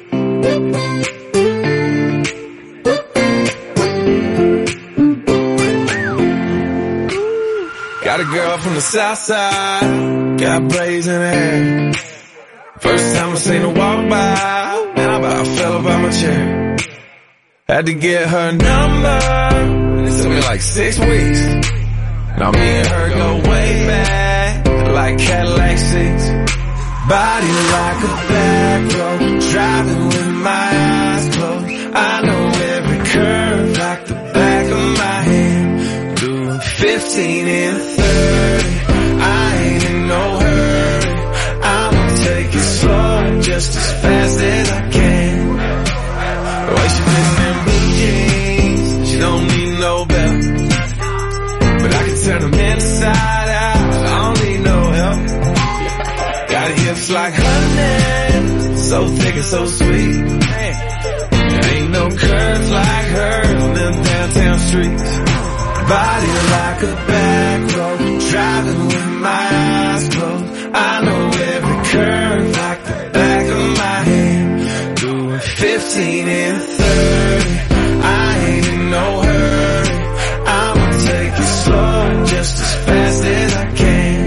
Got a girl from the south side, got blazing hair. First time I seen her walk by, man, I about fell up out my chair. Had to get her number, it took me like six weeks. Now me and her go way back, like Cadillac seats. Body like a back road, driving with my eyes closed. I know every curve like the back of my hand. Doing fifteen and thirty, I ain't in no hurry. I'ma take it slow, just as fast as I can. The way she fitting in blue jeans, she don't need no belt. But I can turn them inside out, I don't need no help. Got hips like honey, so thick and so sweet. There ain't no curves like hers on them downtown streets. Body like a back road, driving with my eyes closed. I know every curve like the back of my hand. Doing fifteen and thirty, I ain't in no hurry. I'ma take it slow, just as fast as I can.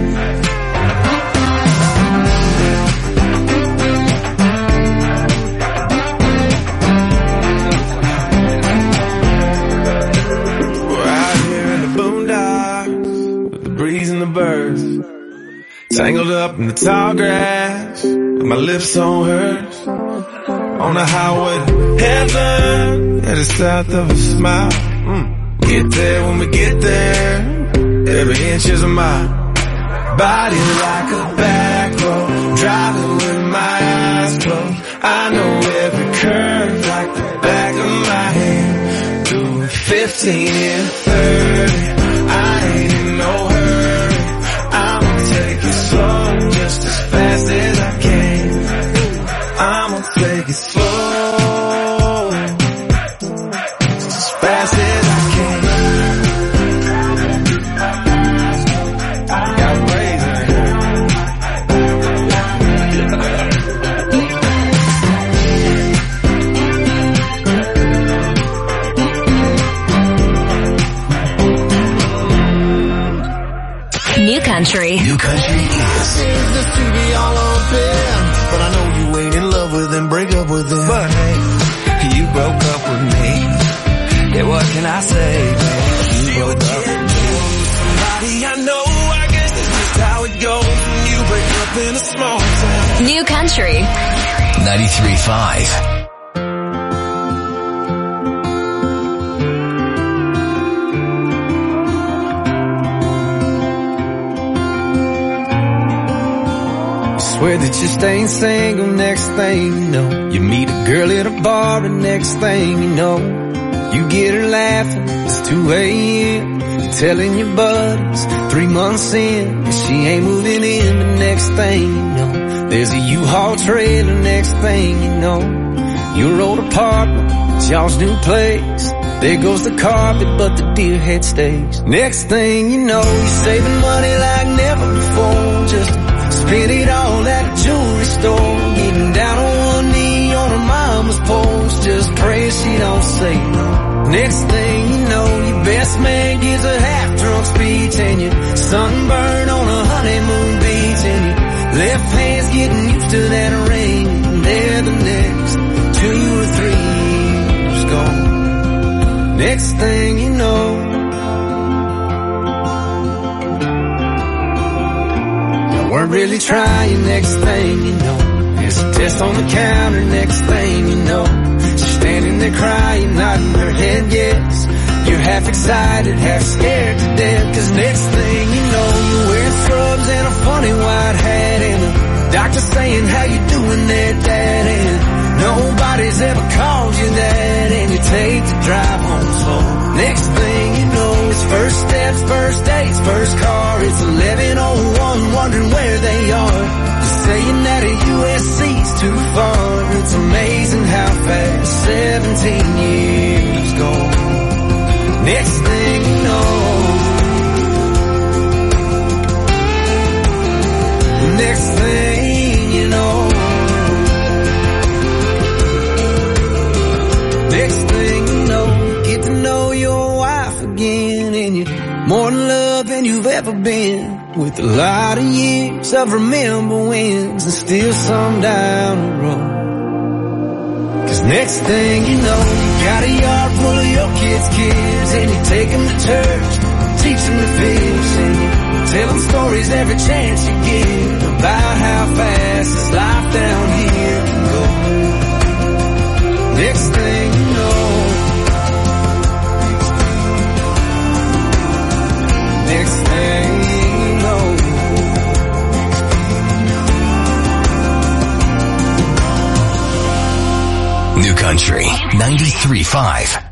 Birds tangled up in the tall grass with my lips on hers on the highway to heaven at the south of a smile. Mm. Get there when we get there, every inch is a mile. Body like a back road, driving with my eyes closed. I know every curve like the back of my hand. Doing fifteen and thirty, I ain't in no hurry. Take it slow, just as fast as I can. I'ma take it slow, just as fast as I can. Got blazing New Country. New Country is. The T V all open, but I know you ain't in love with him. Break up with him, but hey, you broke up with me. It wasn't say, she would get somebody I know. I guess that's just how it goes when you break up in a small town. New Country ninety-three point five. Swear that you're staying single, next thing you know, you meet a girl at a bar, and next thing you know, you get her laughing, it's two a.m. You're telling your buddies, three months in, that she ain't moving in, but next thing you know, there's a U-Haul trailer, next thing you know, your old apartment, it's y'all's new place. There goes the carpet, but the deer head stays. Next thing you know, you're saving money like never before, just spend it all at a jewelry store, getting down on one knee on her mama's porch, just pray she don't say no. Next thing you know, your best man gives a half-drunk speech, and you're sunburned on a honeymoon beach, and your left hand's getting used to that ring, and there the next two or three years gone. Next thing you know, weren't really trying, next thing you know, there's a test on the counter, next thing you know, she's standing there crying, nodding her head yes. You're half excited, half scared to death, cause next thing you know, you're wearing scrubs and a funny white hat, and the doctor's saying, how you doing there, Dad? And nobody's ever called you that, and you take the drive home slow. Next thing you know, it's first steps, first dates, first car. It's eleven oh one, wondering where they are. Just saying that a U S C's too far. It's amazing how fast seventeen years go. Next thing you know, next thing you know, next thing you know, you get to know your wife again, and you're more in love than you've ever been, with a lot of years of remember wins, and still some down the road. Cause next thing you know, you got a yard full of your kids' kids, and you take them to church, teach them to fish, and you tell them stories every chance you get about how fast this life down here can go. Next thing you know, next thing you know, New Country ninety-three point five.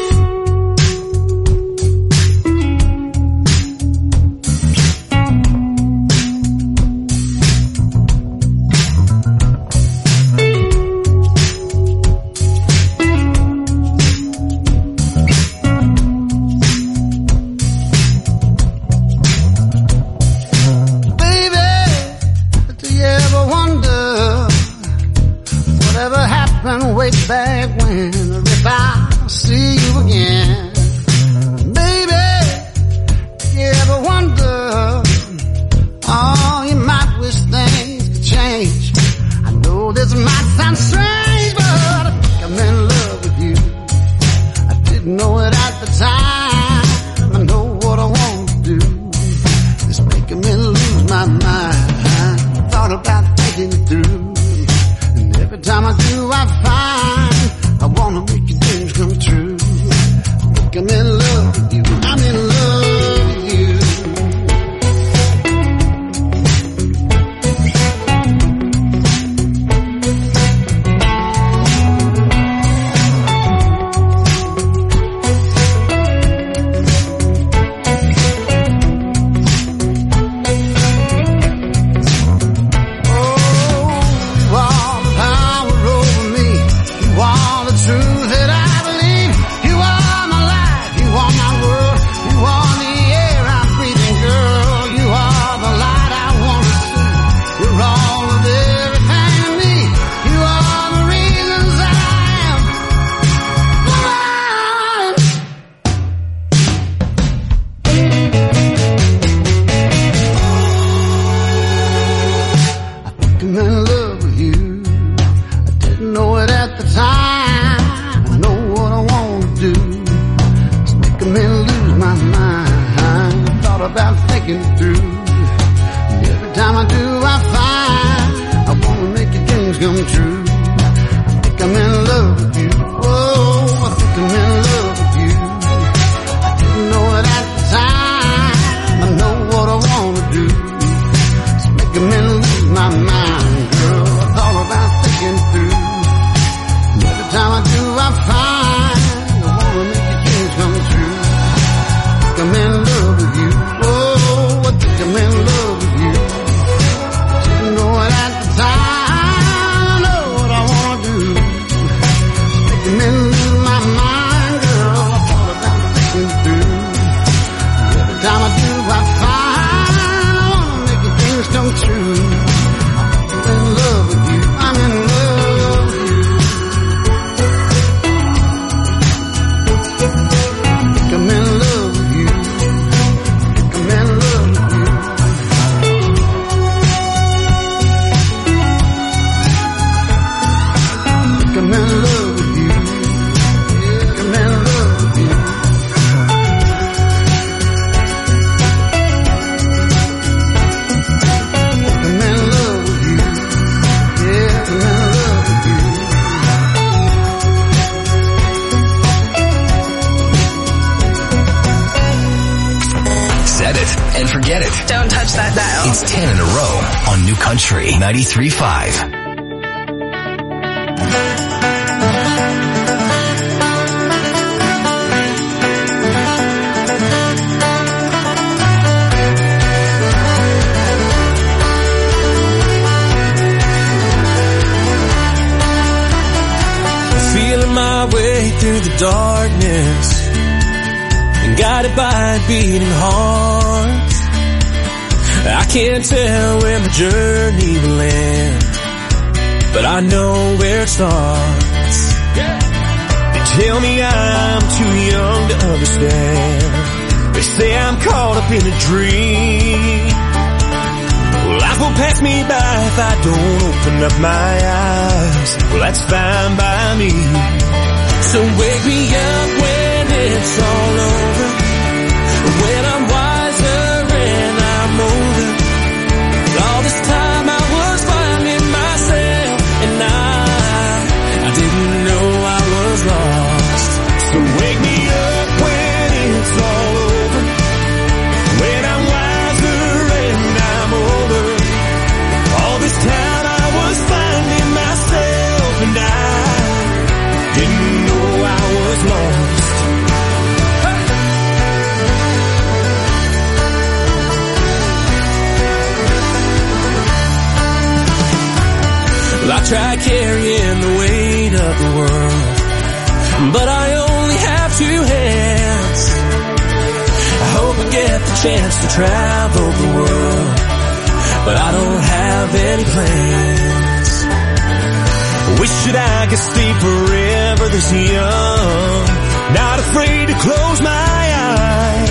Way back when, if I see you again, baby, you ever wonder, oh, you might wish things could change. I know this might sound strange, but I think I'm in love with you. I didn't know it at the time. I know what I want to do. It's making me lose my mind. Thought about thinking it through, and every time I do, I find I wanna my mind. I thought about thinking through. And every time I do, I find I wanna make your dreams come true. I think I'm in love with you. Oh, I think I'm in love with you. I didn't know it at the time. I know what I wanna do. It's making me lose my mind, girl. I thought about thinking through. And every time I do, I find I wanna make your dreams come true. I think I'm in love with you. Oh, I think I'm in love with you. I didn't know it at the time. I know what I wanna do. It's making me lose my mind, girl. I thought about thinking through. And every time I do, I find I wanna make your dreams come true. I'm in love with you. I'm in love with you. I'm in love with you. I'm in love with you. I'm in love with you. I'm in love with you. I'm in love with you. Yeah, I'm in love with you. Set it and forget it. Don't touch that dial. It's ten in a row on New Country ninety-three point five. Feeling my way through the darkness, guided by a beating heart. I can't tell when the journey will end, but I know where it starts. They tell me I'm too young to understand. They say I'm caught up in a dream. Well, life will pass me by if I don't open up my eyes. Well, that's fine by me. So wake me up when it's all over, when I'm wiser and I'm older. All this time I was finding myself, and I, I didn't know I was lost. So wake me up when it's all over, when I'm wiser and I'm older. All this time I was finding myself, and I didn't know I was lost. I try carrying the weight of the world, but I only have two hands. I hope I get the chance to travel the world, but I don't have any plans. Wish that I could stay forever this young, not afraid to close my eyes.